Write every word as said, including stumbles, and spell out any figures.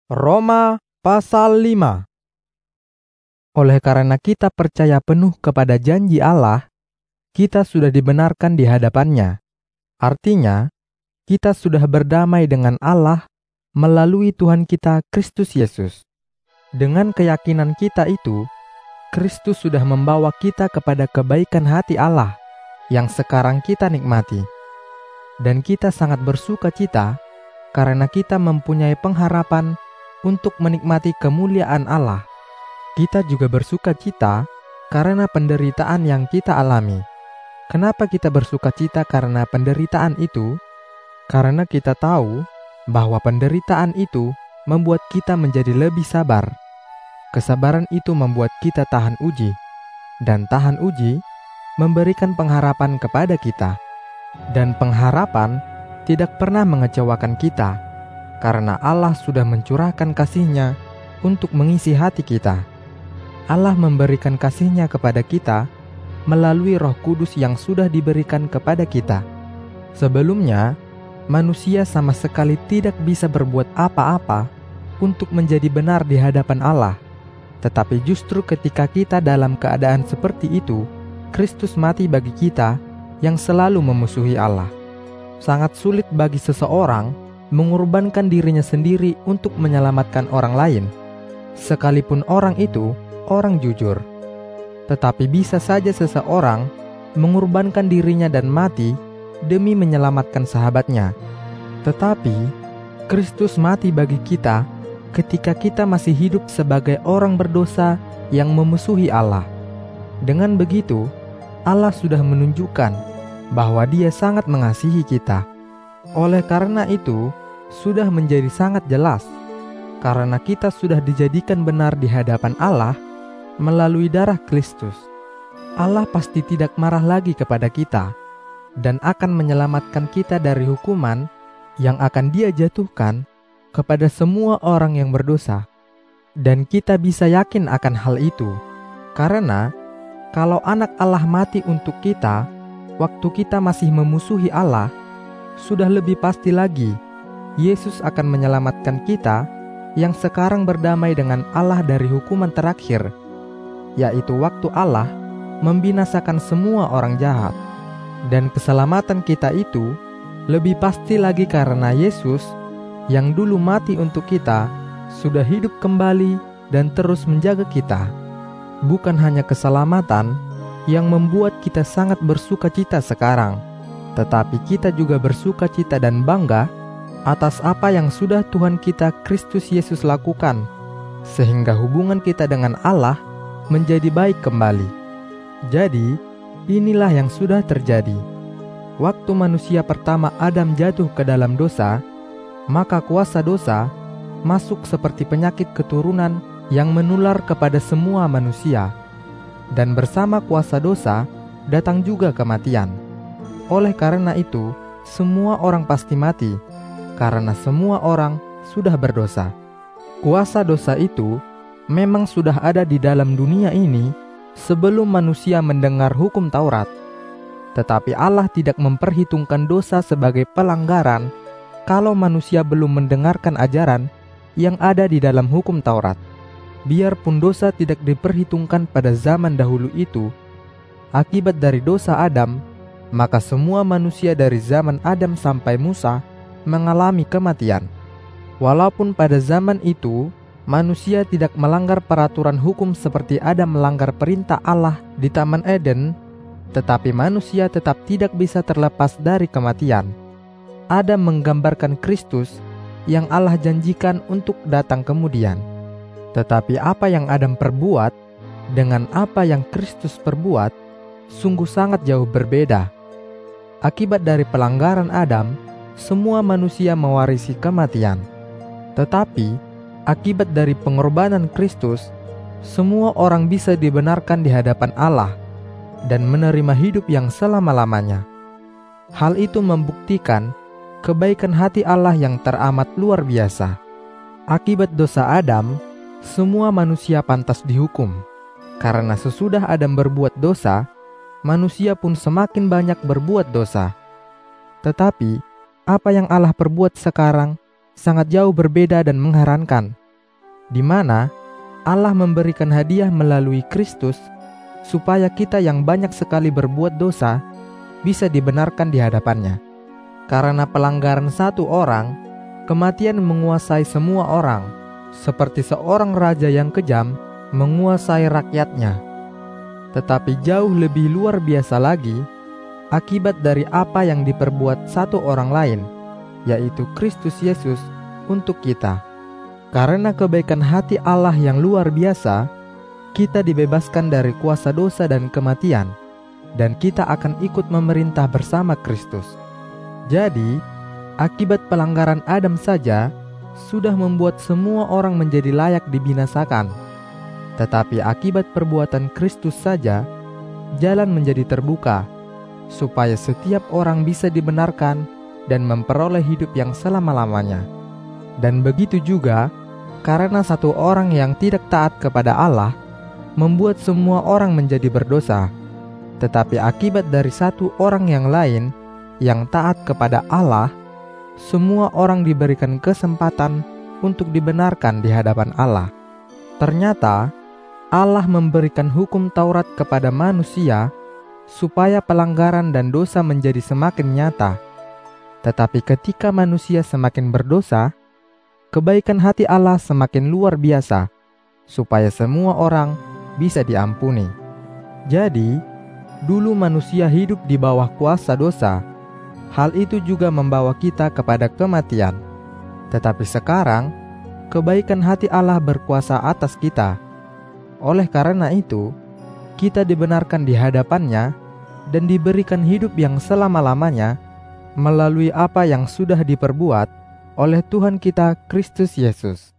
Roma pasal lima. Oleh karena kita percaya penuh kepada janji Allah, kita sudah dibenarkan di hadapannya. Artinya, kita sudah berdamai dengan Allah melalui Tuhan kita Kristus Yesus. Dengan keyakinan kita itu, Kristus sudah membawa kita kepada kebaikan hati Allah yang sekarang kita nikmati. Dan kita sangat bersuka cita karena kita mempunyai pengharapan untuk menikmati kemuliaan Allah. Kita juga bersuka cita karena penderitaan yang kita alami. Kenapa kita bersuka cita karena penderitaan itu? Karena kita tahu bahwa penderitaan itu membuat kita menjadi lebih sabar. Kesabaran itu membuat kita tahan uji, dan tahan uji memberikan pengharapan kepada kita. Dan pengharapan tidak pernah mengecewakan kita, karena Allah sudah mencurahkan kasih-Nya untuk mengisi hati kita. Allah memberikan kasih-Nya kepada kita melalui Roh Kudus yang sudah diberikan kepada kita. Sebelumnya, manusia sama sekali tidak bisa berbuat apa-apa untuk menjadi benar di hadapan Allah. Tetapi justru ketika kita dalam keadaan seperti itu, Kristus mati bagi kita yang selalu memusuhi Allah. Sangat sulit bagi seseorang mengorbankan dirinya sendiri untuk menyelamatkan orang lain, sekalipun orang itu orang jujur. Tetapi bisa saja seseorang mengorbankan dirinya dan mati demi menyelamatkan sahabatnya. Tetapi Kristus mati bagi kita ketika kita masih hidup sebagai orang berdosa yang memusuhi Allah. Dengan begitu, Allah sudah menunjukkan bahwa Dia sangat mengasihi kita. Oleh karena itu, sudah menjadi sangat jelas, karena kita sudah dijadikan benar di hadapan Allah melalui darah Kristus. Allah pasti tidak marah lagi kepada kita dan akan menyelamatkan kita dari hukuman yang akan Dia jatuhkan kepada semua orang yang berdosa. Dan kita bisa yakin akan hal itu, karena kalau anak Allah mati untuk kita waktu kita masih memusuhi Allah, sudah lebih pasti lagi Yesus akan menyelamatkan kita yang sekarang berdamai dengan Allah dari hukuman terakhir, yaitu waktu Allah membinasakan semua orang jahat. Dan keselamatan kita itu lebih pasti lagi karena Yesus yang dulu mati untuk kita sudah hidup kembali dan terus menjaga kita. Bukan hanya keselamatan yang membuat kita sangat bersuka cita sekarang, tetapi kita juga bersuka cita dan bangga atas apa yang sudah Tuhan kita Kristus Yesus lakukan, sehingga hubungan kita dengan Allah menjadi baik kembali. Jadi, inilah yang sudah terjadi. Waktu manusia pertama Adam jatuh ke dalam dosa, maka kuasa dosa masuk seperti penyakit keturunan yang menular kepada semua manusia. Dan bersama kuasa dosa datang juga kematian. Oleh karena itu, semua orang pasti mati, karena semua orang sudah berdosa. Kuasa dosa itu memang sudah ada di dalam dunia ini sebelum manusia mendengar hukum Taurat. Tetapi Allah tidak memperhitungkan dosa sebagai pelanggaran kalau manusia belum mendengarkan ajaran yang ada di dalam hukum Taurat. Biarpun dosa tidak diperhitungkan pada zaman dahulu itu, akibat dari dosa Adam, maka semua manusia dari zaman Adam sampai Musa mengalami kematian. Walaupun pada zaman itu manusia tidak melanggar peraturan hukum seperti Adam melanggar perintah Allah di Taman Eden, tetapi manusia tetap tidak bisa terlepas dari kematian. Adam menggambarkan Kristus yang Allah janjikan untuk datang kemudian. Tetapi apa yang Adam perbuat dengan apa yang Kristus perbuat sungguh sangat jauh berbeda. Akibat dari pelanggaran Adam, semua manusia mewarisi kematian. Tetapi akibat dari pengorbanan Kristus, semua orang bisa dibenarkan di hadapan Allah dan menerima hidup yang selama-lamanya. Hal itu membuktikan kebaikan hati Allah yang teramat luar biasa. Akibat dosa Adam, semua manusia pantas dihukum. Karena sesudah Adam berbuat dosa, manusia pun semakin banyak berbuat dosa. Tetapi apa yang Allah perbuat sekarang sangat jauh berbeda dan mengherankan, di mana Allah memberikan hadiah melalui Kristus supaya kita yang banyak sekali berbuat dosa bisa dibenarkan di hadapannya. Karena pelanggaran satu orang, kematian menguasai semua orang, seperti seorang raja yang kejam menguasai rakyatnya. Tetapi jauh lebih luar biasa lagi, akibat dari apa yang diperbuat satu orang lain, yaitu Kristus Yesus untuk kita. Karena kebaikan hati Allah yang luar biasa, kita dibebaskan dari kuasa dosa dan kematian, dan kita akan ikut memerintah bersama Kristus. Jadi, akibat pelanggaran Adam saja sudah membuat semua orang menjadi layak dibinasakan. Tetapi akibat perbuatan Kristus saja, jalan menjadi terbuka, supaya setiap orang bisa dibenarkan dan memperoleh hidup yang selama-lamanya. Dan begitu juga, karena satu orang yang tidak taat kepada Allah, membuat semua orang menjadi berdosa. Tetapi akibat dari satu orang yang lain, yang taat kepada Allah, semua orang diberikan kesempatan untuk dibenarkan di hadapan Allah. Ternyata, Allah memberikan hukum Taurat kepada manusia supaya pelanggaran dan dosa menjadi semakin nyata. Tetapi ketika manusia semakin berdosa, kebaikan hati Allah semakin luar biasa, supaya semua orang bisa diampuni. Jadi, dulu manusia hidup di bawah kuasa dosa. Hal itu juga membawa kita kepada kematian. Tetapi sekarang, kebaikan hati Allah berkuasa atas kita. Oleh karena itu, kita dibenarkan di hadapannya dan diberikan hidup yang selama-lamanya melalui apa yang sudah diperbuat oleh Tuhan kita Kristus Yesus.